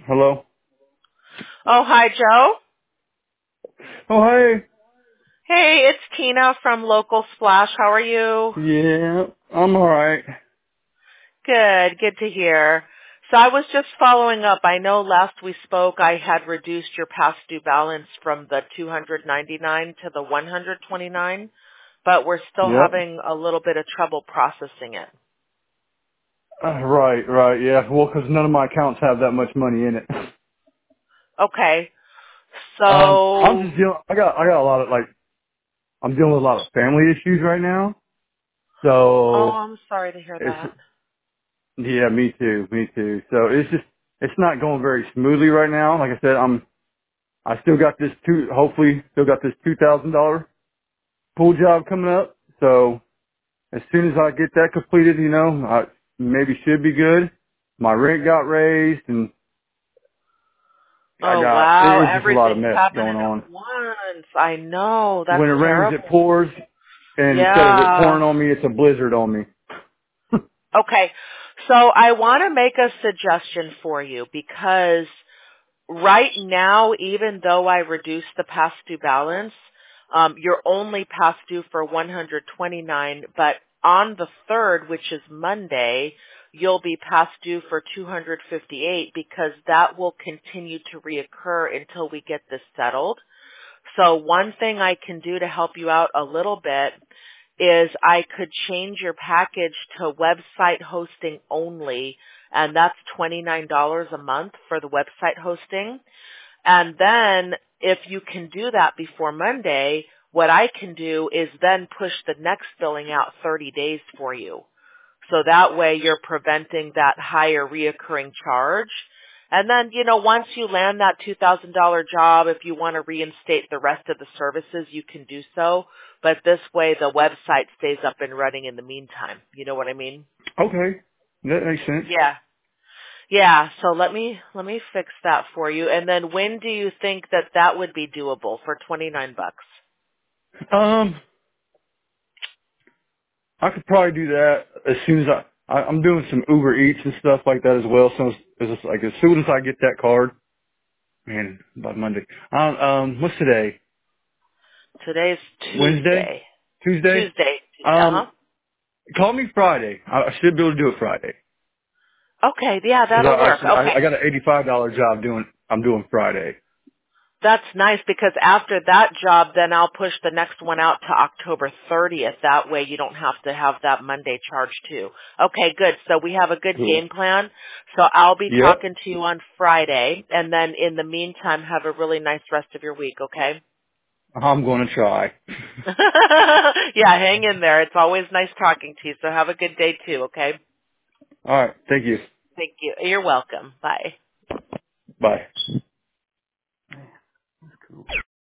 Hello? Oh, hi, Joe. Oh, hey. Hey, it's Tina from Local Splash. How are you? Yeah, I'm alright. Good to hear. So I was just following up. I know last we spoke I had reduced your past due balance from the 299 to the 129, but we're still Yep. having a little bit of trouble processing it. Right, yeah. Well, 'cause none of my accounts have that much money in it. Okay. I'm So, just dealing, I got a lot of, I'm dealing with a lot of family issues right now. oh, So, I'm sorry to hear it's, that. yeah, me too. So it's not going very smoothly right now. Like I said, I still got this hopefully still got this $2,000 pool job coming up. So, as soon as I get that completed, I maybe should be good. My rent got raised, and Oh, wow. it's just a lot of Everything's mess happening going on. at once. I know. That's When it rains, it terrible. pours, and instead of it Yeah. pouring on me, it's a blizzard on me. Okay. So I want to make a suggestion for you because right now, even though I reduced the past due balance, you're only past due for 129, but on the 3rd, which is Monday, you'll be past due for 258 because that will continue to reoccur until we get this settled. So one thing I can do to help you out a little bit is I could change your package to website hosting only, and that's $29 a month for the website hosting. And then if you can do that before Monday, what I can do is then push the next billing out 30 days for you. So that way you're preventing that higher reoccurring charge. And then, once you land that $2,000 job, if you want to reinstate the rest of the services, you can do so. But this way the website stays up and running in the meantime. You know what I mean? Okay, that makes sense. Yeah. Yeah. So let me fix that for you. And then when do you think that would be doable for 29 bucks? Um, I could probably do that as soon as I'm doing some Uber Eats and stuff like that as well. So as soon as I get that card, man, by Monday. What's today? Today's Wednesday? Tuesday. Tuesday? Tuesday. Uh-huh. Um, Call me Friday. I should be able to do it Friday. Okay. Yeah, Cause that'll work. I Okay. got an $85 job I'm doing Friday. That's nice because after that job, then I'll push the next one out to October 30th. That way you don't have to have that Monday charge too. Okay, good. So we have a good Cool. game plan. So I'll be Yep. talking to you on Friday. And then in the meantime, have a really nice rest of your week, okay? I'm going to try. Yeah, hang in there. It's always nice talking to you. So have a good day too, okay? All right. Thank you. Thank you. You're welcome. Bye. Bye.